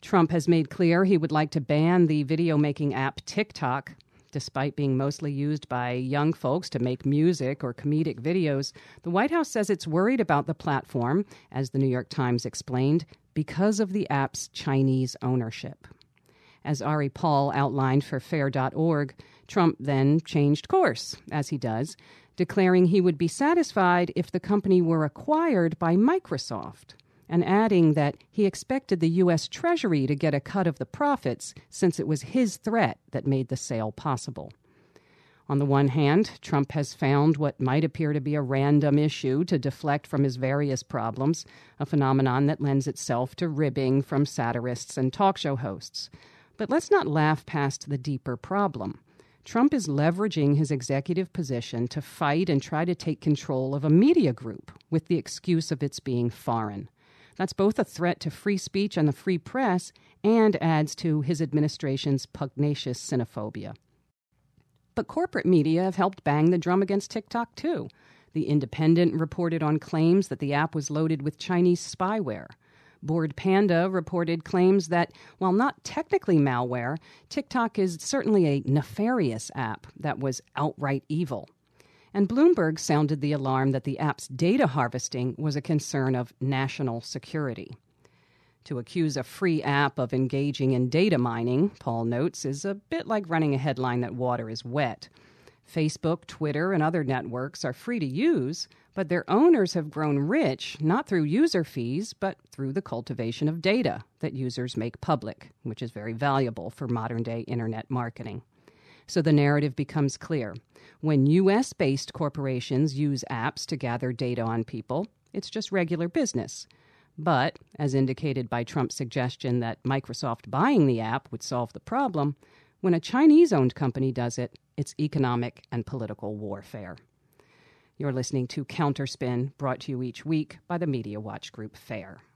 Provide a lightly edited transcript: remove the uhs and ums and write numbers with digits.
Trump has made clear he would like to ban the video-making app TikTok. Despite being mostly used by young folks to make music or comedic videos, the White House says it's worried about the platform, as the New York Times explained, because of the app's Chinese ownership. As Ari Paul outlined for Fair.org, Trump then changed course, as he does, declaring he would be satisfied if the company were acquired by Microsoft, and adding that he expected the U.S. Treasury to get a cut of the profits since it was his threat that made the sale possible. On the one hand, Trump has found what might appear to be a random issue to deflect from his various problems, a phenomenon that lends itself to ribbing from satirists and talk show hosts. But let's not laugh past the deeper problem. Trump is leveraging his executive position to fight and try to take control of a media group with the excuse of its being foreign. That's both a threat to free speech and the free press and adds to his administration's pugnacious xenophobia. But corporate media have helped bang the drum against TikTok, too. The Independent reported on claims that the app was loaded with Chinese spyware. Bored Panda reported claims that, while not technically malware, TikTok is certainly a nefarious app that was outright evil. And Bloomberg sounded the alarm that the app's data harvesting was a concern of national security. To accuse a free app of engaging in data mining, Paul notes, is a bit like running a headline that water is wet. Facebook, Twitter, and other networks are free to use, but their owners have grown rich not through user fees, but through the cultivation of data that users make public, which is very valuable for modern-day internet marketing. So the narrative becomes clear. When U.S.-based corporations use apps to gather data on people, it's just regular business. But, as indicated by Trump's suggestion that Microsoft buying the app would solve the problem, when a Chinese-owned company does it, it's economic and political warfare. You're listening to Counterspin, brought to you each week by the Media Watch Group FAIR.